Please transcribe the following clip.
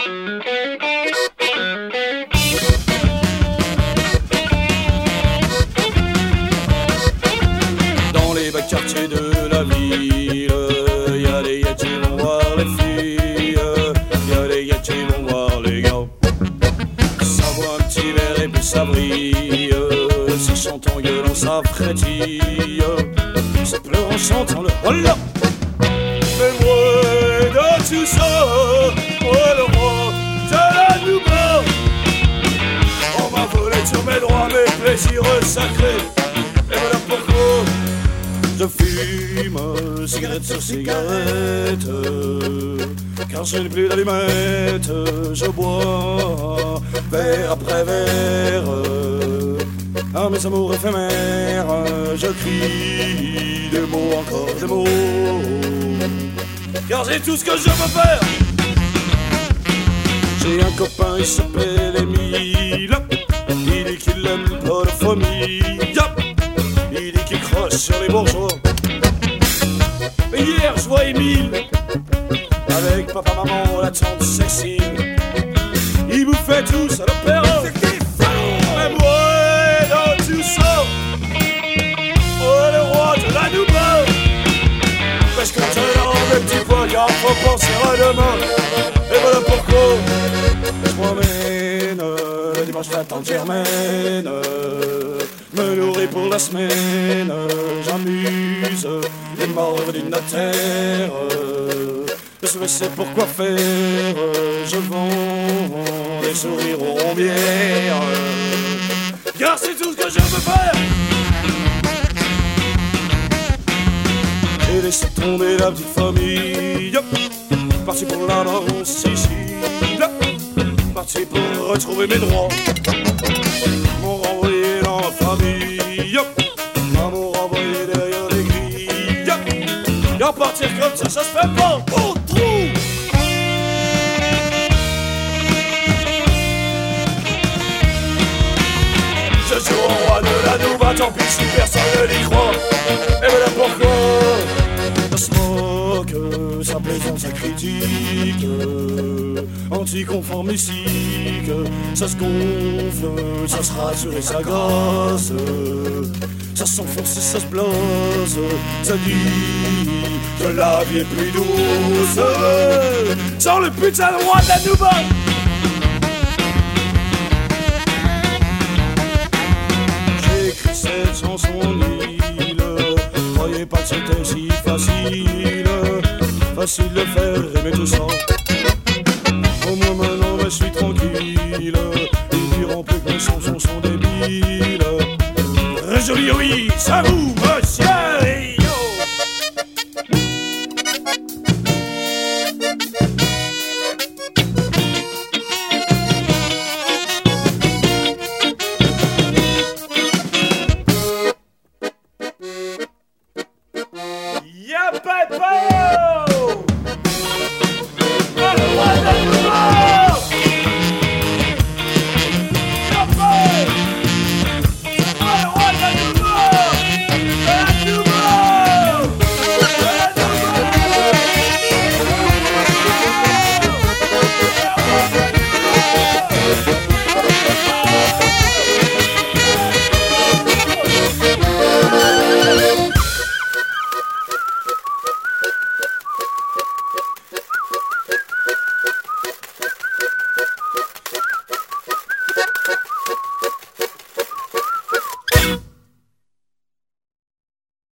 Dans les bas quartiers de la ville, y'a des gars qui vont voir les filles, y'a des gars qui vont voir les gars. Ça boit un petit verre et puis ça brille, ça chante en gueulant, ça frétille, ça pleure en chantant le hola. Mais moi dans tout ça, moi le roi de la nouba. On m'a volé tous mes droits, mes plaisirs sacrés. Et voilà pourquoi je fume cigarette sur cigarette, car je n'ai plus d'allumettes. Je bois verre après verre à mes amours éphémères. Je crie des mots, encore des mots, car c'est tout ce que je veux faire. J'ai un copain, il s'appelle Émile. Il dit qu'il aime pas la famille. Il dit qu'il croche sur les bourgeois. Mais hier je vois Émile avec papa, maman, la tante Cécile. Ils bouffaient tous à l'opéra. Mais moi dans tout ça, moi le roi de la nouba. Parce que maintenant mes petits pois, car faut penser à demain. Et voilà pourquoi je m'emmène le dimanche la tante Germaine me nourrit pour la semaine. J'amuse les morts du notaire. Je sais pourquoi faire. Je vends des sourires aux rombières, car c'est tout ce que je veux faire. J'ai laissé tomber la petite famille, parti pour la Sicile, parti pour retrouver mes droits. M'ont renvoyé dans la famille, m'ont renvoyé derrière les grilles. Et en partir comme ça se fait pas. Oh, trou! Je suis au roi de la nouba, tant pis si personne ne l'y croit. Et voilà pourquoi ça se moque, sa plaisance, sa critique, anticonformistique. Ça se gonfle, ça se rassure et ça gosse, ça s'enfonce et ça se blase. Ça dit que la vie est plus douce sans le putain de roi de la nouba. J'ai écrit cette chanson en île, croyez pas que c'était si facile, facile de faire aimer tout ça. Au moment